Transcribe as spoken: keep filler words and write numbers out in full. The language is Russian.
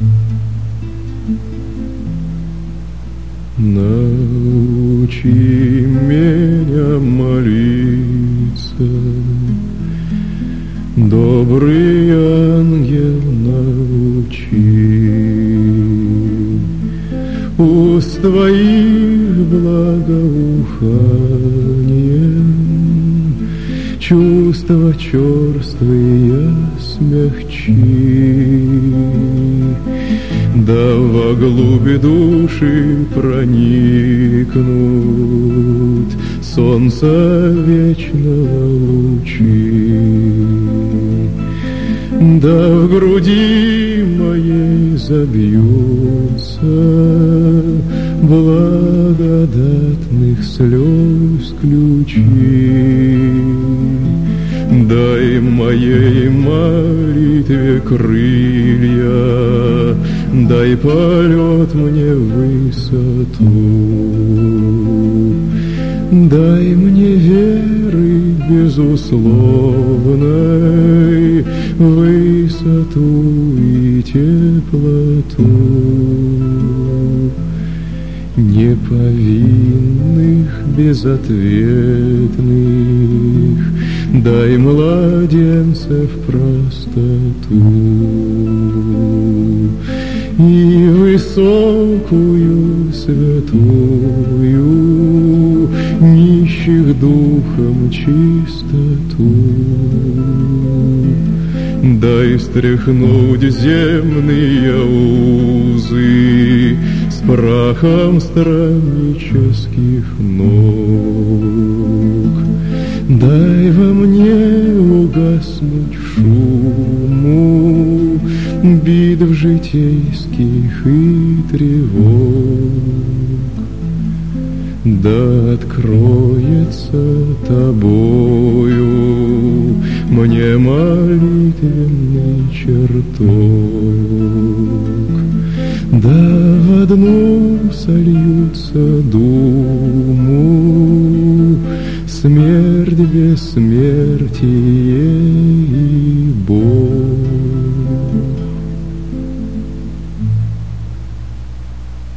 Научи меня молиться, добрый ангел, научи. Уст твоих благоуханием чувства черствые смягчи. Да во глубь души проникнут солнца вечного лучи. Да в груди моей забьются благодатных слез ключи. Дай моей молитве крылья, дай полет мне в высоту. Дай мне веры безусловной высоту и теплоту. Неповинных, безответных, дай младенцев простоту. И высокую, святую, нищих духом чистоту. Дай стряхнуть земные узы с прахом страннических ног. Дай во мне угаснуть шуму битв житейских и тревог. Да откроется тобою мне молитвенный чертог. Да в одну сольются думу смерть, бессмертие и Бог.